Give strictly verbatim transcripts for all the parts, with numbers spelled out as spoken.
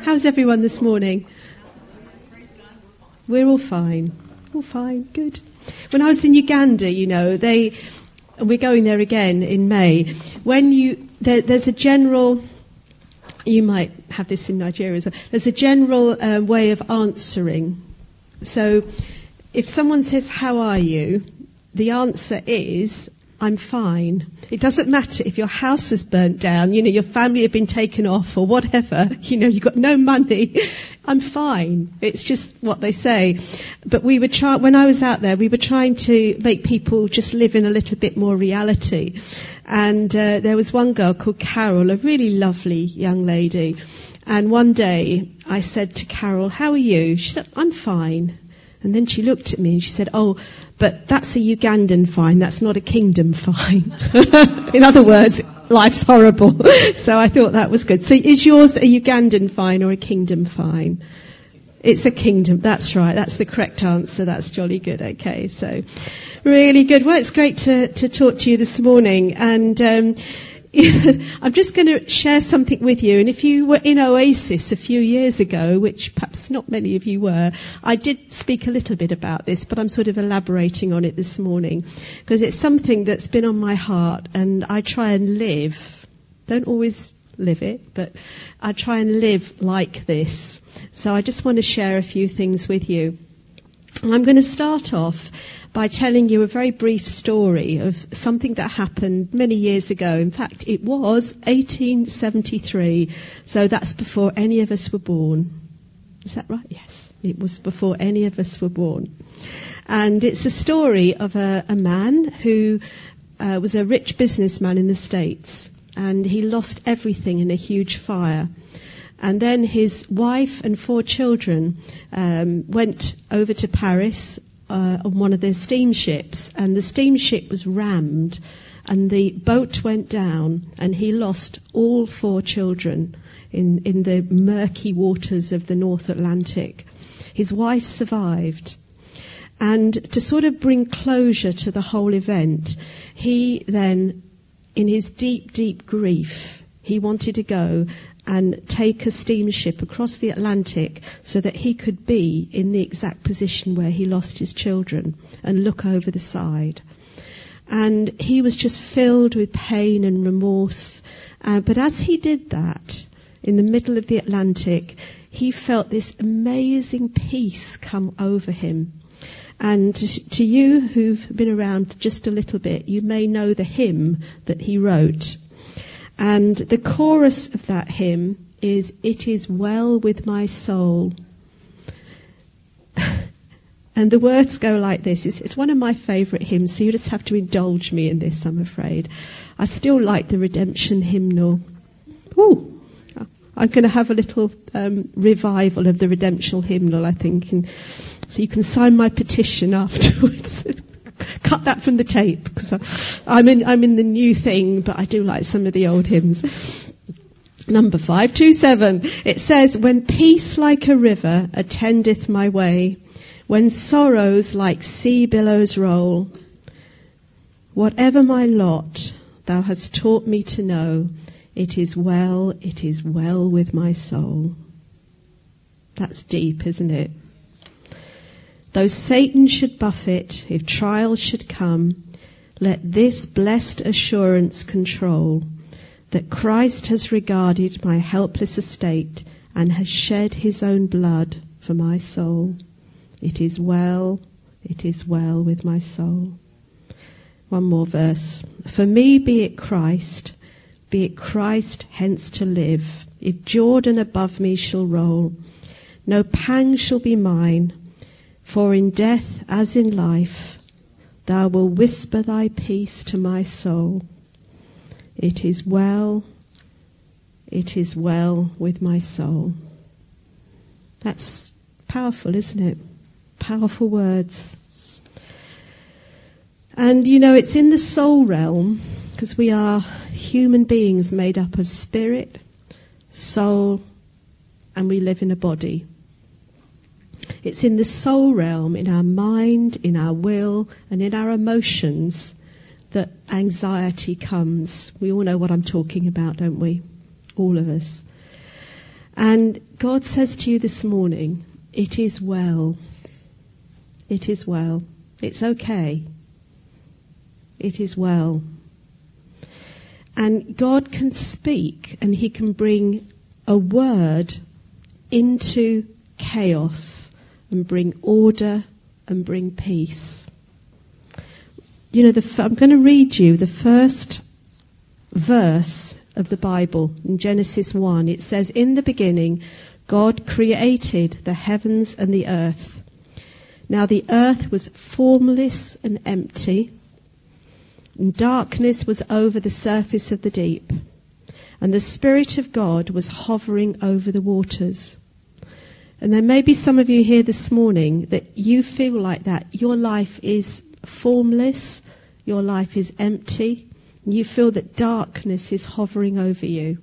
How's everyone this morning? We're all fine. All fine. Good. When I was in Uganda, you know, they, and we're going there again in May, when you, there, there's a general, you might have this in Nigeria as well, there's a general um, way of answering. So if someone says, how are you? The answer is, I'm fine. It doesn't matter if your house has burnt down, you know, your family have been taken off or whatever, you know, you've got no money. I'm fine. It's just what they say. But we were try- when I was out there, we were trying to make people just live in a little bit more reality. And uh, there was one girl called Carol, a really lovely young lady. And one day I said to Carol, how are you? She said, I'm fine. And then she looked at me and she said, oh, but that's a Ugandan fine, that's not a kingdom fine. In other words, life's horrible. So I thought that was good. So is yours a Ugandan fine or a kingdom fine? It's a kingdom, that's right, that's the correct answer, that's jolly good, okay. So, really good. Well, it's great to, to talk to you this morning. And um I'm just going to share something with you. And if you were in Oasis a few years ago, which perhaps not many of you were, I did speak a little bit about this, but I'm sort of elaborating on it this morning because it's something that's been on my heart and I try and live. Don't always live it, but I try and live like this. So I just want to share a few things with you. And I'm going to start off by telling you a very brief story of something that happened many years ago. In fact, it was eighteen seventy-three, so that's before any of us were born. Is that right? Yes, it was before any of us were born. And it's a story of a, a man who uh, was a rich businessman in the States, and he lost everything in a huge fire. And then his wife and four children um, went over to Paris Uh, on one of their steamships, and the steamship was rammed and the boat went down and he lost all four children in, in the murky waters of the North Atlantic. His wife survived. And to sort of bring closure to the whole event, he then, in his deep, deep grief, he wanted to go and take a steamship across the Atlantic so that he could be in the exact position where he lost his children and look over the side. And he was just filled with pain and remorse. Uh, but as he did that, in the middle of the Atlantic, he felt this amazing peace come over him. And to, to you who've been around just a little bit, you may know the hymn that he wrote. And the chorus of that hymn is, "It is well with my soul." And the words go like this. It's, it's one of my favourite hymns, so you just have to indulge me in this, I'm afraid. I still like the Redemption hymnal. Ooh, I'm going to have a little um, revival of the Redemption hymnal, I think. And so you can sign my petition afterwards. Cut that from the tape, because I'm in, I'm in the new thing, but I do like some of the old hymns. Number five two seven. It says, "When peace like a river attendeth my way, when sorrows like sea billows roll, whatever my lot, thou hast taught me to know, it is well, it is well with my soul." That's deep, isn't it? Though Satan should buffet, if trials should come, let this blessed assurance control, that Christ has regarded my helpless estate and has shed his own blood for my soul. It is well, it is well with my soul. One more verse. "For me be it Christ, be it Christ hence to live. If Jordan above me shall roll, no pang shall be mine. For in death as in life, thou wilt whisper thy peace to my soul. It is well, it is well with my soul." That's powerful, isn't it? Powerful words. And you know, it's in the soul realm, because we are human beings made up of spirit, soul, and we live in a body. It's in the soul realm, in our mind, in our will, and in our emotions that anxiety comes. We all know what I'm talking about, don't we? All of us. And God says to you this morning, it is well. It is well. It's okay. It is well. And God can speak and he can bring a word into chaos and bring order and bring peace. You know, the, I'm going to read you the first verse of the Bible in Genesis one. It says, in the beginning, God created the heavens and the earth. Now the earth was formless and empty, and darkness was over the surface of the deep, and the Spirit of God was hovering over the waters. And there may be some of you here this morning that you feel like that. Your life is formless, your life is empty, and you feel that darkness is hovering over you.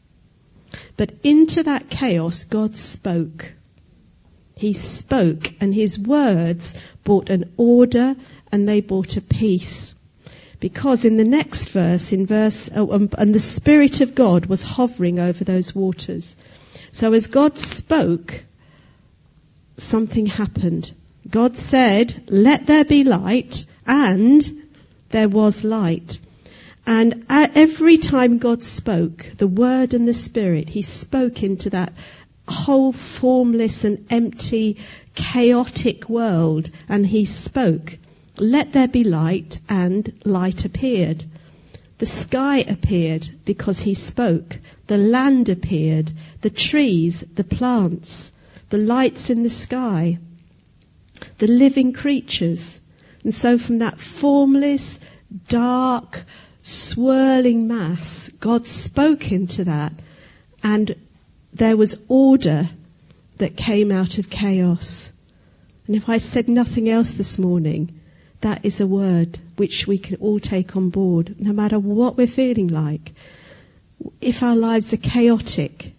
But into that chaos, God spoke. He spoke, and his words brought an order and they brought a peace. Because in the next verse, in verse, oh, um, and the Spirit of God was hovering over those waters. So as God spoke, something happened. God said, let there be light, and there was light. And every time God spoke, the Word and the Spirit, he spoke into that whole formless and empty, chaotic world, and he spoke, let there be light, and light appeared. The sky appeared because he spoke. The land appeared, the trees, the plants, the lights in the sky, the living creatures. And so from that formless, dark, swirling mass, God spoke into that, and there was order that came out of chaos. And if I said nothing else this morning, that is a word which we can all take on board, no matter what we're feeling like. If our lives are chaotic,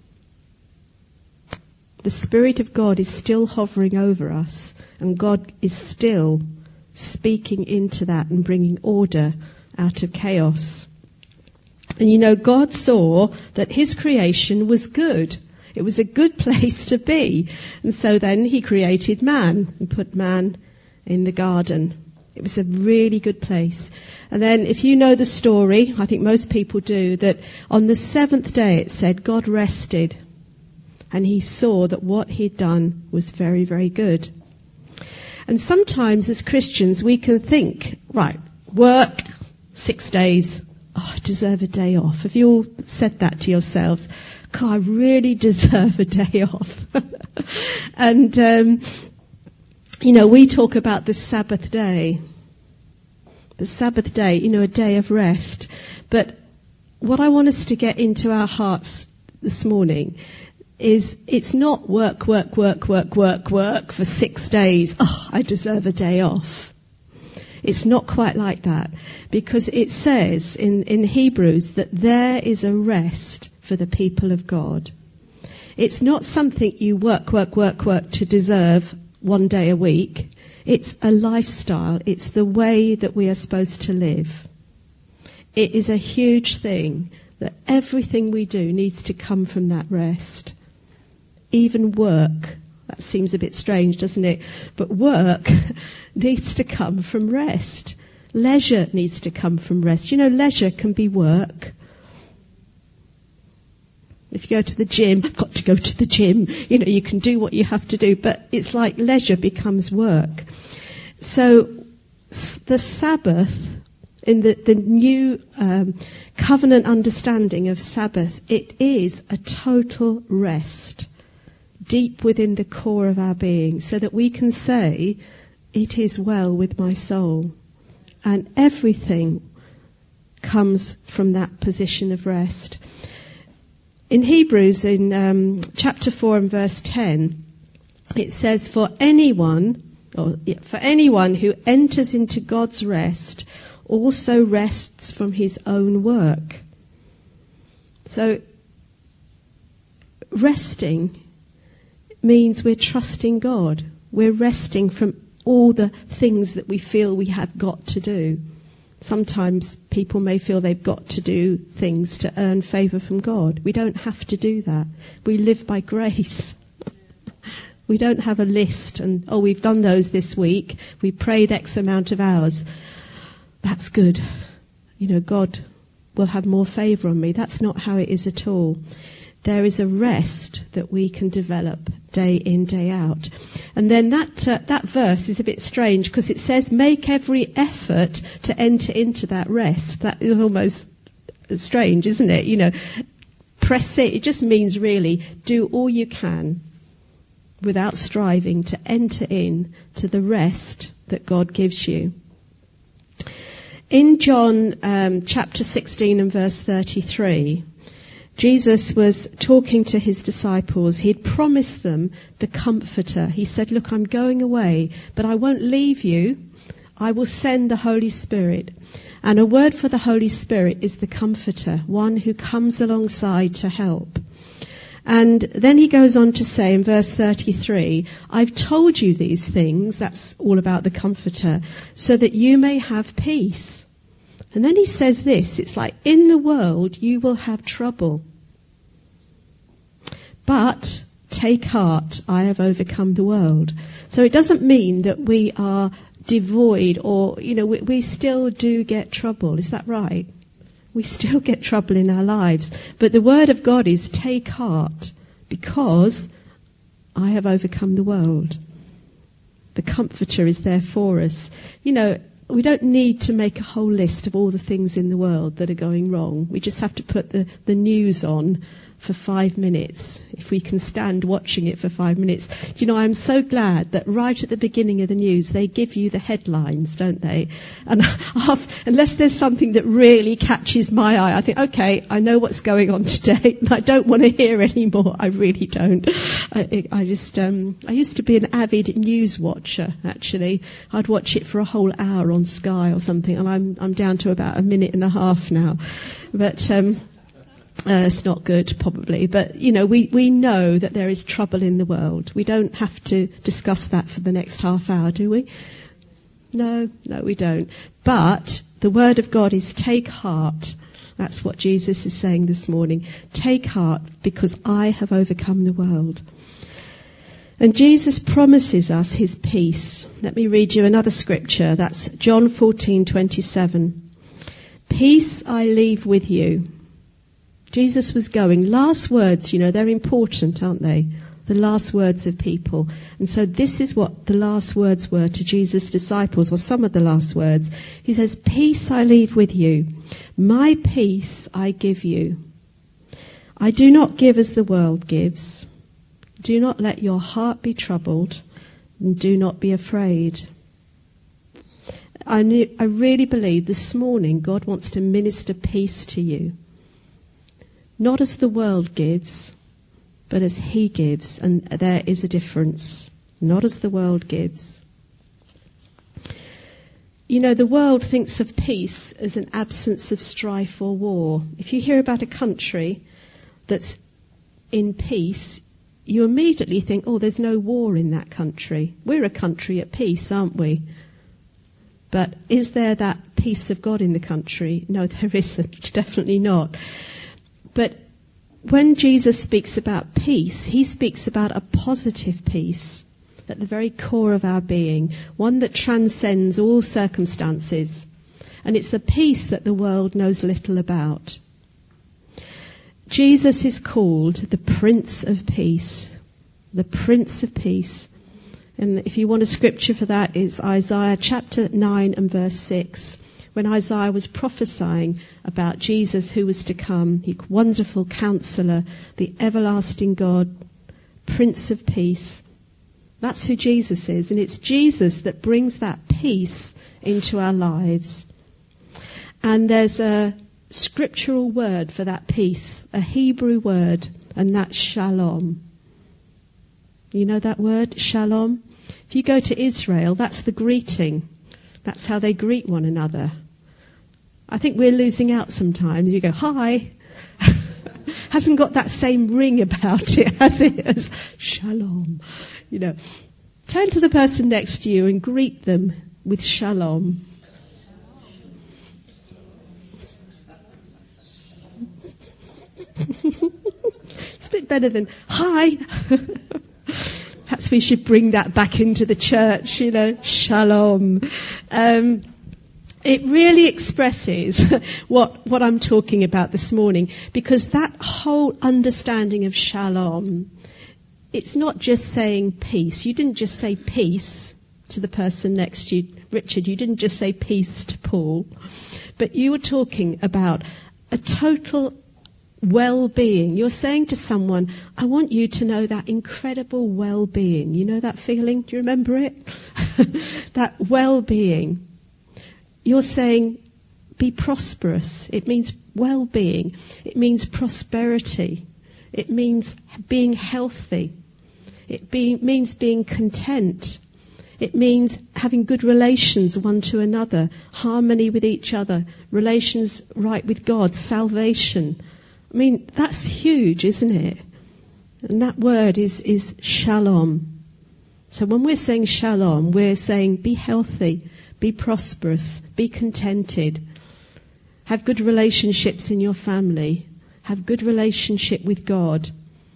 the Spirit of God is still hovering over us, and God is still speaking into that and bringing order out of chaos. And you know, God saw that his creation was good. It was a good place to be. And so then he created man and put man in the garden. It was a really good place. And then if you know the story, I think most people do, that on the seventh day it said God rested. And he saw that what he'd done was very, very good. And sometimes as Christians we can think, right, work, six days, oh, I deserve a day off. Have you all said that to yourselves? God, I really deserve a day off. And, um, you know, we talk about the Sabbath day. The Sabbath day, you know, a day of rest. But what I want us to get into our hearts this morning is it's not work, work, work, work, work, work for six days. Oh, I deserve a day off. It's not quite like that, because it says in, in Hebrews that there is a rest for the people of God. It's not something you work, work, work, work to deserve one day a week. It's a lifestyle. It's the way that we are supposed to live. It is a huge thing that everything we do needs to come from that rest. Even work. That seems a bit strange, doesn't it? But work needs to come from rest. Leisure needs to come from rest. You know, leisure can be work. If you go to the gym, I've got to go to the gym. You know, you can do what you have to do, but it's like leisure becomes work. So the Sabbath, in the, the new um, covenant understanding of Sabbath, it is a total rest deep within the core of our being, so that we can say, it is well with my soul. And everything comes from that position of rest. In Hebrews, in um, chapter four and verse ten, it says, for anyone, or yeah, for anyone who enters into God's rest also rests from his own work. So, resting means we're trusting God. We're resting from all the things that we feel we have got to do. Sometimes people may feel they've got to do things to earn favour from God. We don't have to do that. We live by grace. We don't have a list and, oh, we've done those this week. We prayed X amount of hours. That's good. You know, God will have more favour on me. That's not how it is at all. There is a rest that we can develop day in, day out. And then that uh, that verse is a bit strange because it says, make every effort to enter into that rest. That is almost strange, isn't it? You know, press it. It just means really do all you can without striving to enter in to the rest that God gives you. In John um, chapter sixteen and verse thirty-three, Jesus was talking to his disciples. He'd promised them the Comforter. He said, look, I'm going away, but I won't leave you. I will send the Holy Spirit. And a word for the Holy Spirit is the Comforter, one who comes alongside to help. And then he goes on to say in verse thirty-three, I've told you these things, that's all about the Comforter, so that you may have peace. And then he says this, it's like, in the world you will have trouble. But take heart, I have overcome the world. So it doesn't mean that we are devoid or, you know, we, we still do get trouble. Is that right? We still get trouble in our lives. But the word of God is take heart because I have overcome the world. The Comforter is there for us. You know, we don't need to make a whole list of all the things in the world that are going wrong. We just have to put the, the news on for five minutes, if we can stand watching it for five minutes. Do you know, I'm so glad that right at the beginning of the news, they give you the headlines, don't they? And unless there's something that really catches my eye, I think, okay, I know what's going on today, and I don't want to hear any more. I really don't. I, I just, um, I used to be an avid news watcher, actually. I'd watch it for a whole hour on Sky or something, and I'm, I'm down to about a minute and a half now. But, um, Uh, it's not good, probably. But, you know, we, we know that there is trouble in the world. We don't have to discuss that for the next half hour, do we? No, no, we don't. But the word of God is take heart. That's what Jesus is saying this morning. Take heart because I have overcome the world. And Jesus promises us his peace. Let me read you another scripture. That's John fourteen twenty-seven. Peace I leave with you. Jesus was going. Last words, you know, they're important, aren't they? The last words of people. And so this is what the last words were to Jesus' disciples, or some of the last words. He says, peace I leave with you. My peace I give you. I do not give as the world gives. Do not let your heart be troubled, and do not be afraid. I, knew, I really believe this morning God wants to minister peace to you. Not as the world gives, but as he gives. And there is a difference. Not as the world gives. You know, the world thinks of peace as an absence of strife or war. If you hear about a country that's in peace, you immediately think, oh, there's no war in that country. We're a country at peace, aren't we? But is there that peace of God in the country? No, there isn't. Definitely not. But when Jesus speaks about peace, he speaks about a positive peace at the very core of our being, one that transcends all circumstances. And it's a peace that the world knows little about. Jesus is called the Prince of Peace. The Prince of Peace. And if you want a scripture for that, it's Isaiah chapter nine and verse six. When Isaiah was prophesying about Jesus who was to come, the wonderful counselor, the everlasting God, Prince of Peace. That's who Jesus is. And it's Jesus that brings that peace into our lives. And there's a scriptural word for that peace, a Hebrew word, and that's shalom. You know that word, shalom? If you go to Israel, that's the greeting. That's how they greet one another. I think we're losing out sometimes. You go, hi. Hasn't got that same ring about it, has it? As shalom. You know, turn to the person next to you and greet them with shalom. it better than hi? Perhaps we should bring that back into the church, you know, shalom. Um, it really expresses what, what I'm talking about this morning, because that whole understanding of shalom, it's not just saying peace. You didn't just say peace to the person next to you, Richard. You didn't just say peace to Paul, but you were talking about a total well-being. You're saying to someone, I want you to know that incredible well-being. You know that feeling? Do you remember it? That well-being. You're saying, be prosperous. It means well-being. It means prosperity. It means being healthy. It be, means being content. It means having good relations one to another, harmony with each other, relations right with God, salvation. I mean, that's huge, isn't it? And that word is, is shalom. So when we're saying shalom, we're saying be healthy, be prosperous, be contented, have good relationships in your family, have good relationship with God.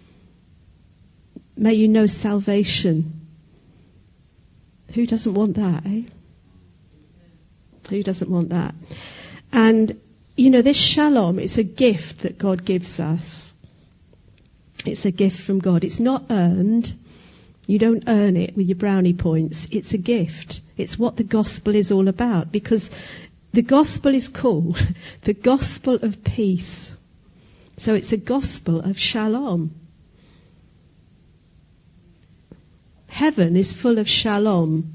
May you know salvation. Who doesn't want that, eh? Who doesn't want that? And you know, this shalom, it's a gift that God gives us. It's a gift from God. It's not earned. You don't earn it with your brownie points. It's a gift. It's what the gospel is all about, because the gospel is called the gospel of peace. So it's a gospel of shalom. Heaven is full of shalom.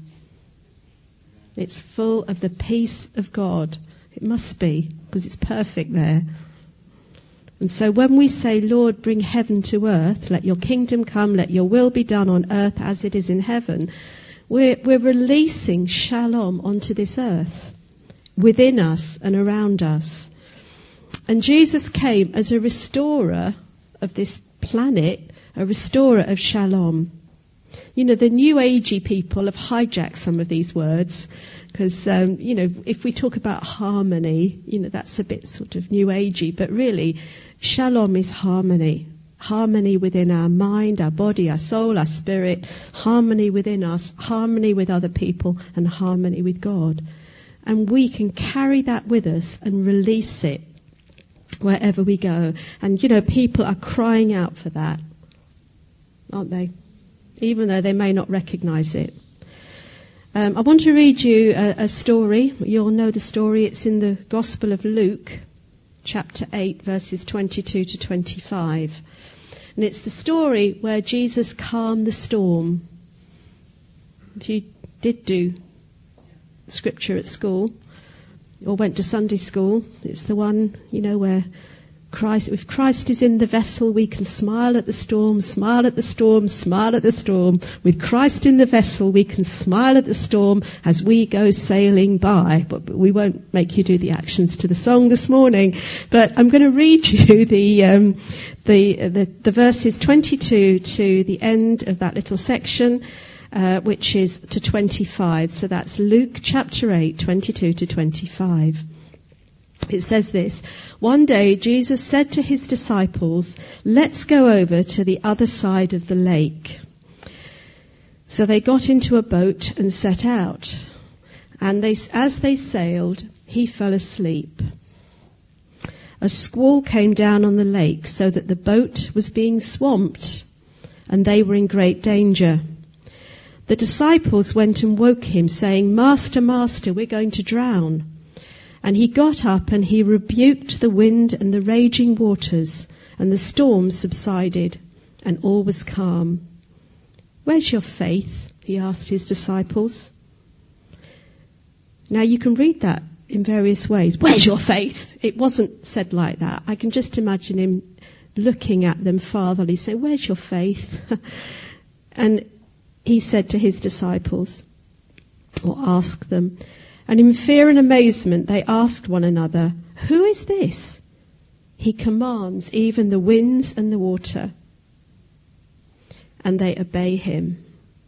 It's full of the peace of God. It must be, because it's perfect there. And so when we say, Lord, bring heaven to earth, let your kingdom come, let your will be done on earth as it is in heaven, we're, we're releasing shalom onto this earth, within us and around us. And Jesus came as a restorer of this planet, a restorer of shalom. You know, the New Agey people have hijacked some of these words. Because, um, you know, if we talk about harmony, you know, that's a bit sort of New Agey. But really, shalom is harmony. Harmony within our mind, our body, our soul, our spirit. Harmony within us. Harmony with other people. And harmony with God. And we can carry that with us and release it wherever we go. And, you know, people are crying out for that. Aren't they? Even though they may not recognise it. Um, I want to read you a, a story. You'll know the story. It's in the Gospel of Luke, chapter eight, verses twenty-two to twenty-five. And it's the story where Jesus calmed the storm. If you did do scripture at school or went to Sunday school, it's the one, you know, where Christ, if Christ is in the vessel, we can smile at the storm, smile at the storm, smile at the storm. With Christ in the vessel, we can smile at the storm as we go sailing by. But, but we won't make you do the actions to the song this morning. But I'm going to read you the, um, the, the, the verses twenty-two to the end of that little section, uh, which is to twenty-five. So that's Luke chapter eight, twenty-two to twenty-five. It says this: one day Jesus said to his disciples, let's go over to the other side of the lake. So they got into a boat and set out. And they, as they sailed, he fell asleep. A squall came down on the lake so that the boat was being swamped and they were in great danger. The disciples went and woke him, saying, Master, Master, we're going to drown. And he got up and he rebuked the wind and the raging waters, and the storm subsided, and all was calm. Where's your faith? He asked his disciples. Now you can read that in various ways. Where's your faith? It wasn't said like that. I can just imagine him looking at them fatherly, saying, where's your faith? And he said to his disciples, or asked them, and in fear and amazement they asked one another, who is this? He commands even the winds and the water, and they obey him.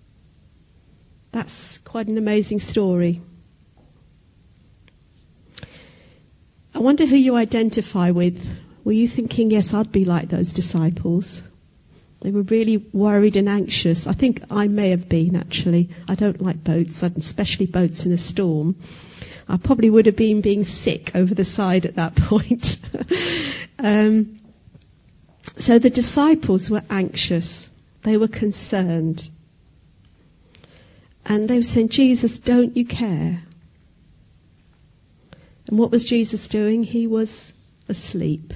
That's quite an amazing story. I wonder who you identify with. Were you thinking, yes, I'd be like those disciples? They were really worried and anxious. I think I may have been, actually. I don't like boats, especially boats in a storm. I probably would have been being sick over the side at that point. um, so the disciples were anxious. They were concerned. And they were saying, Jesus, don't you care? And what was Jesus doing? He was asleep.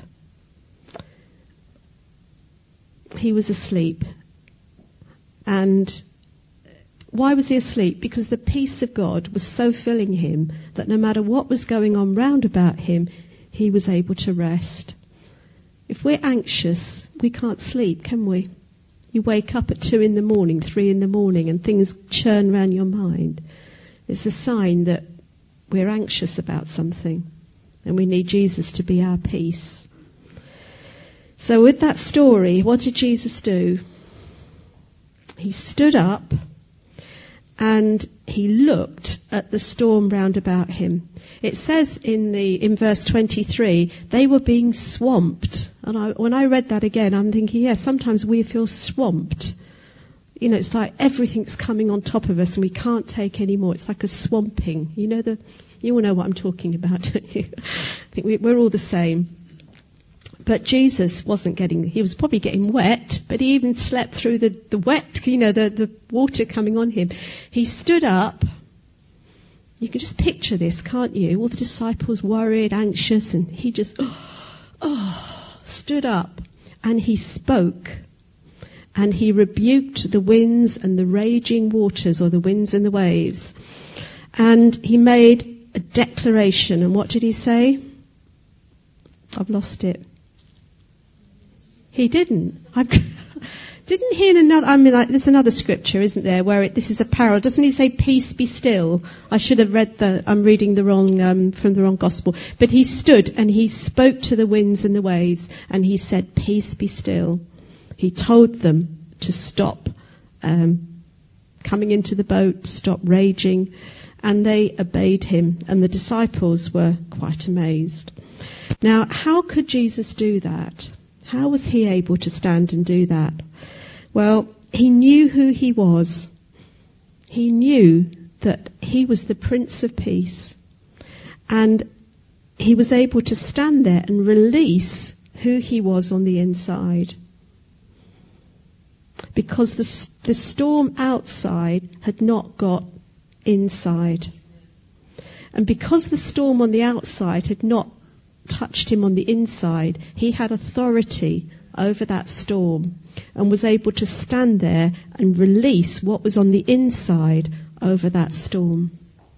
He was asleep. And why was he asleep? Because the peace of God was so filling him that no matter what was going on round about him, he was able to rest. If we're anxious, we can't sleep, can we? You wake up at two in the morning, three in the morning, and things churn round your mind. It's a sign that we're anxious about something, and we need Jesus to be our peace. So with that story, what did Jesus do? He stood up and he looked at the storm round about him. It says in the in verse twenty-three, they were being swamped. And I, when I read that again, I'm thinking, yeah, sometimes we feel swamped. You know, it's like everything's coming on top of us and we can't take any more. It's like a swamping. You know, the you all know what I'm talking about, don't you? I think we, we're all the same. But Jesus wasn't getting, he was probably getting wet, but he even slept through the, the wet, you know, the, the water coming on him. He stood up. You can just picture this, can't you? All the disciples worried, anxious, and he just, oh, oh, stood up and he spoke. And he rebuked the winds and the raging waters, or the winds and the waves. And he made a declaration. And what did he say? I've lost it. He didn't. I didn't hear another. I mean, like, there's another scripture, isn't there, where it, this is a parallel. Doesn't he say, "Peace be still"? I should have read the. I'm reading the wrong um, from the wrong gospel. But he stood and he spoke to the winds and the waves, and he said, "Peace be still." He told them to stop um, coming into the boat, stop raging, and they obeyed him. And the disciples were quite amazed. Now, how could Jesus do that? How was he able to stand and do that? Well, he knew who he was. He knew that he was the Prince of Peace. And he was able to stand there and release who he was on the inside. Because the, the storm outside had not got inside. And because the storm on the outside had not touched him on the inside, he had authority over that storm and was able to stand there and release what was on the inside over that storm.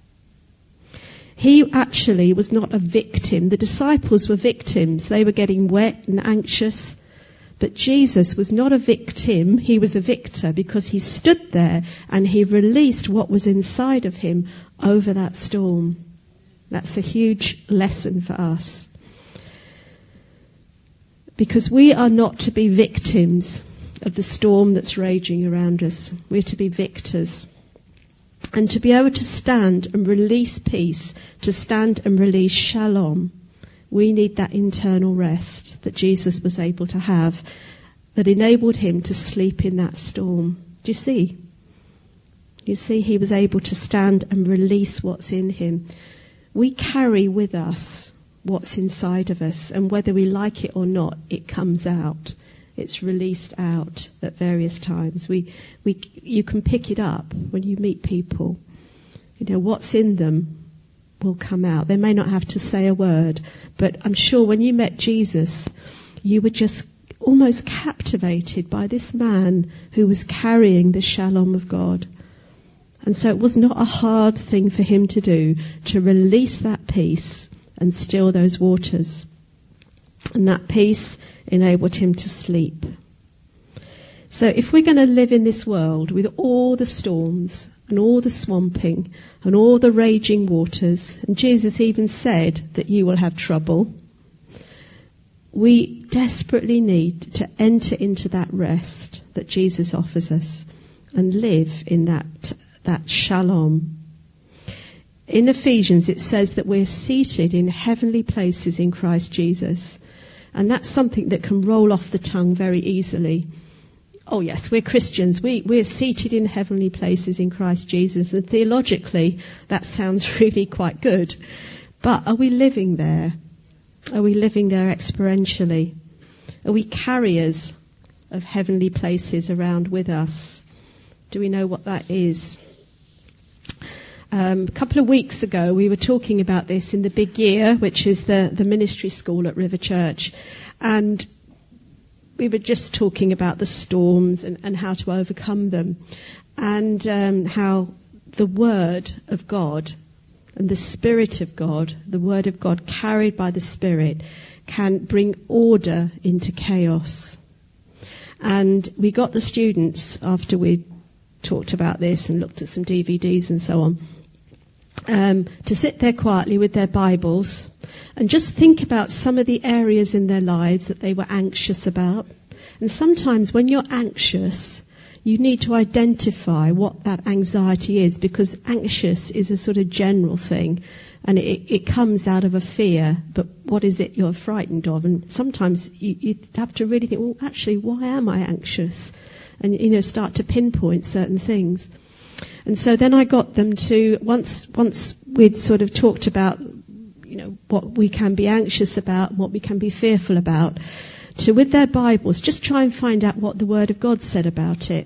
He actually was not a victim. The disciples were victims. They were getting wet and anxious. But Jesus was not a victim. He was a victor because he stood there and he released what was inside of him over that storm. That's a huge lesson for us. Because we are not to be victims of the storm that's raging around us. We're to be victors. And to be able to stand and release peace, to stand and release shalom, we need that internal rest that Jesus was able to have, that enabled him to sleep in that storm. Do you see? You see, he was able to stand and release what's in him. We carry with us what's inside of us, and whether we like it or not, it comes out. It's released out at various times. We, we, you can pick it up when you meet people. You know, what's in them will come out. They may not have to say a word, but I'm sure when you met Jesus, you were just almost captivated by this man who was carrying the shalom of God. And so it was not a hard thing for him to do, to release that peace and still those waters. And that peace enabled him to sleep. So if we're going to live in this world with all the storms and all the swamping and all the raging waters, and Jesus even said that you will have trouble, we desperately need to enter into that rest that Jesus offers us and live in that, that shalom. In Ephesians, it says that we're seated in heavenly places in Christ Jesus. And that's something that can roll off the tongue very easily. oh yes, we're Christians. We, we're seated in heavenly places in Christ Jesus. And theologically, that sounds really quite good. But are we living there? Are we living there experientially? Are we carriers of heavenly places around with us? Do we know what that is? Um, a couple of weeks ago, we were talking about this in the Big Year, which is the, the ministry school at River Church. And we were just talking about the storms and, and how to overcome them. And um, how the Word of God and the Spirit of God, the Word of God carried by the Spirit, can bring order into chaos. And we got the students, after we talked about this and looked at some D V Ds and so on, um, to sit there quietly with their Bibles and just think about some of the areas in their lives that they were anxious about. And sometimes when you're anxious, you need to identify what that anxiety is, because anxious is a sort of general thing, and it, it comes out of a fear. But what is it you're frightened of? And sometimes you, you have to really think, well, actually, why am I anxious? And, you know, start to pinpoint certain things. And so then I got them to, once once we'd sort of talked about, you know, what we can be anxious about and what we can be fearful about, to, with their Bibles, just try and find out what the Word of God said about it.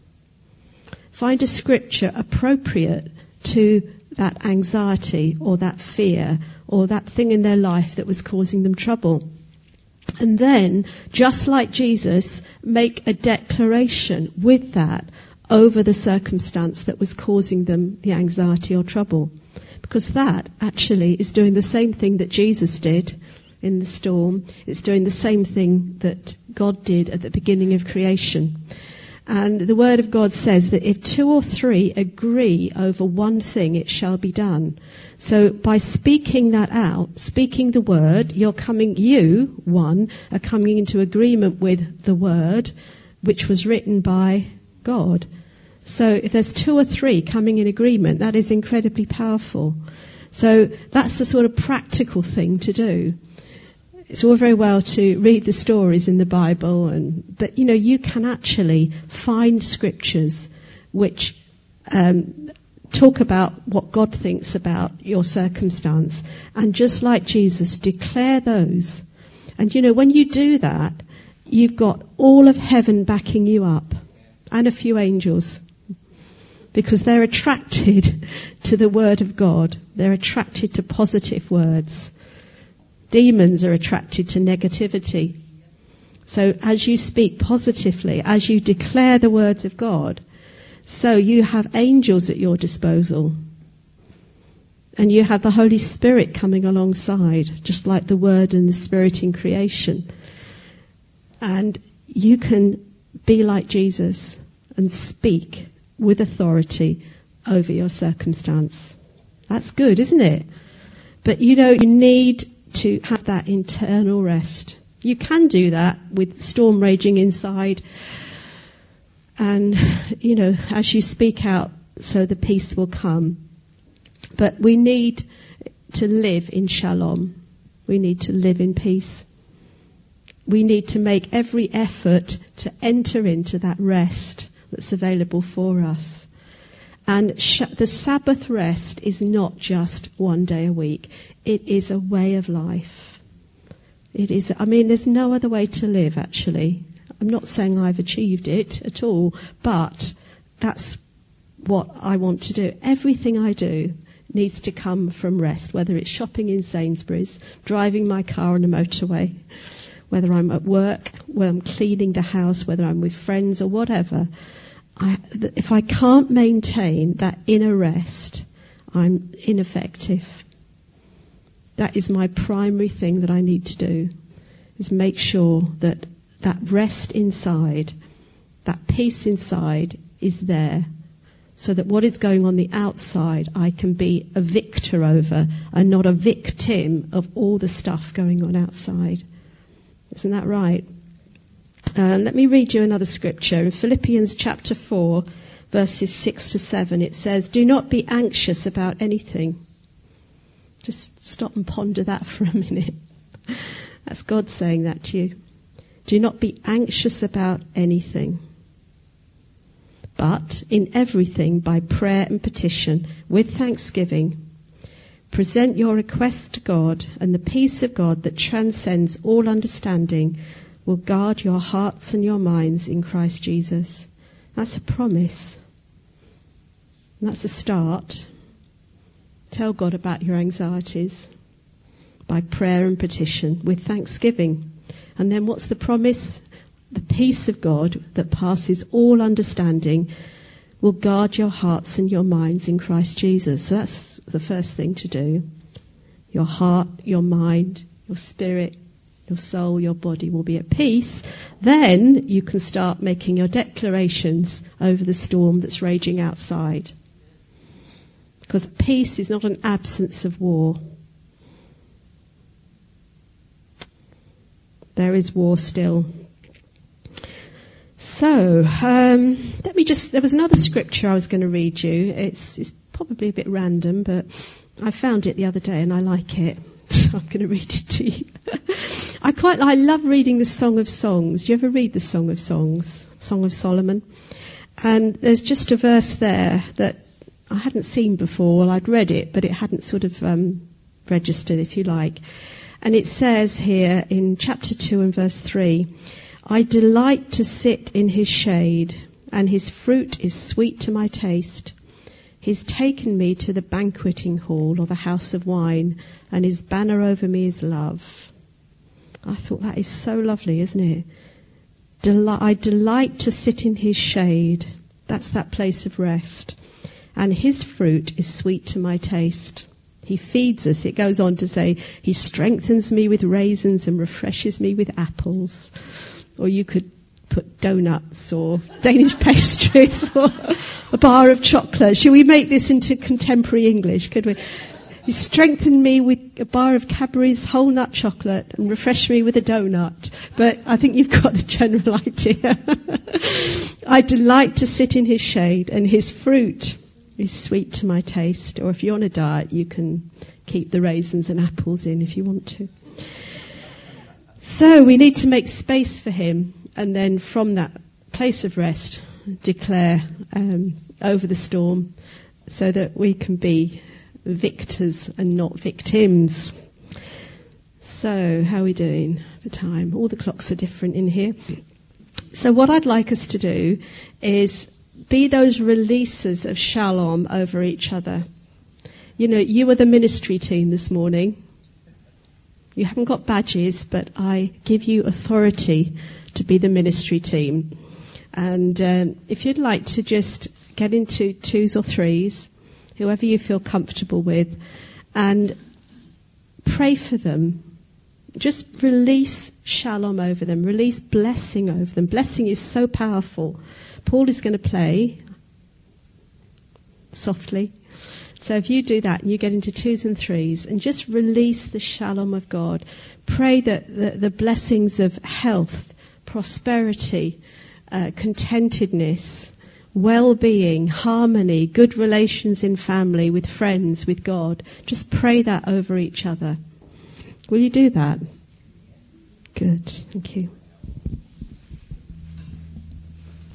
Find a scripture appropriate to that anxiety or that fear or that thing in their life that was causing them trouble. And then, just like Jesus, make a declaration with that over the circumstance that was causing them the anxiety or trouble. Because that actually is doing the same thing that Jesus did in the storm. It's doing the same thing that God did at the beginning of creation. And the Word of God says that if two or three agree over one thing, it shall be done. So by speaking that out, speaking the Word, you're coming, you, one, are coming into agreement with the Word, which was written by God. So if there's two or three coming in agreement, that is incredibly powerful. So that's the sort of practical thing to do. It's all very well to read the stories in the Bible, and but you know, you can actually find scriptures which um, talk about what God thinks about your circumstance, and just like Jesus, declare those. And you know, when you do that, you've got all of heaven backing you up, and a few angels, because they're attracted to the Word of God. They're attracted to positive words. Demons are attracted to negativity. So as you speak positively, as you declare the words of God, so you have angels at your disposal. And you have the Holy Spirit coming alongside, just like the Word and the Spirit in creation. And you can be like Jesus and speak with authority over your circumstance. That's good, isn't it? But you know, you need to have that internal rest. You can do that with storm raging inside. And, you know, as you speak out, so the peace will come. But we need to live in shalom. We need to live in peace. We need to make every effort to enter into that rest that's available for us. And sh- the Sabbath rest is not just one day a week. It is a way of life. It is, I mean, there's no other way to live, actually. I'm not saying I've achieved it at all, but that's what I want to do. Everything I do needs to come from rest, whether it's shopping in Sainsbury's, driving my car on a motorway, whether I'm at work, whether I'm cleaning the house, whether I'm with friends or whatever. I, if I can't maintain that inner rest, I'm ineffective. That is my primary thing that I need to do, is make sure that that rest inside, that peace inside is there, so that what is going on the outside I can be a victor over and not a victim of all the stuff going on outside. Isn't that right? Uh, let me read you another scripture. In Philippians chapter four, verses six to seven, it says, "Do not be anxious about anything." Just stop and ponder that for a minute. That's God saying that to you. Do not be anxious about anything. But in everything, by prayer and petition, with thanksgiving, present your requests to God, and the peace of God that transcends all understanding will guard your hearts and your minds in Christ Jesus. That's a promise. That's a start. Tell God about your anxieties by prayer and petition with thanksgiving. And then what's the promise? The peace of God that passes all understanding will guard your hearts and your minds in Christ Jesus. So that's the first thing to do. Your heart, your mind, your spirit, your soul, your body will be at peace. Then you can start making your declarations over the storm that's raging outside. Because peace is not an absence of war. There is war still. So, um, let me just, there was another scripture I was going to read you. It's, it's probably a bit random, but I found it the other day and I like it. So I'm going to read it to you. I quite, I love reading the Song of Songs. Do you ever read the Song of Songs? Song of Solomon? And there's just a verse there that I hadn't seen before. Well, I'd read it, but it hadn't sort of um, registered, if you like. And it says here in chapter two and verse three, I delight to sit in his shade, and his fruit is sweet to my taste. He's taken me to the banqueting hall or the house of wine, and his banner over me is love. I thought that is so lovely, isn't it? Del- I delight to sit in his shade. That's that place of rest. And his fruit is sweet to my taste. He feeds us. It goes on to say, he strengthens me with raisins and refreshes me with apples. Or you could put donuts or Danish pastries or a bar of chocolate. Should we make this into contemporary English? Could we? He strengthened me with a bar of Cadbury's whole nut chocolate and refreshed me with a donut. But I think you've got the general idea. I delight to sit in his shade, and his fruit is sweet to my taste. Or if you're on a diet, you can keep the raisins and apples in if you want to. So we need to make space for him, and then from that place of rest, declare um, over the storm so that we can be victors and not victims. So how are we doing for time? All the clocks are different in here. So what I'd like us to do is be those releasers of shalom over each other. You know, you were the ministry team this morning. You haven't got badges, but I give you authority to be the ministry team. And um, if you'd like to just get into twos or threes, whoever you feel comfortable with, and pray for them. Just release shalom over them. Release blessing over them. Blessing is so powerful. Paul is going to play softly. So if you do that and you get into twos and threes and just release the shalom of God, pray that the, the blessings of health, prosperity, uh, contentedness, well-being, harmony, good relations in family, with friends, with God, just pray that over each other. Will you do that? Good. Thank you.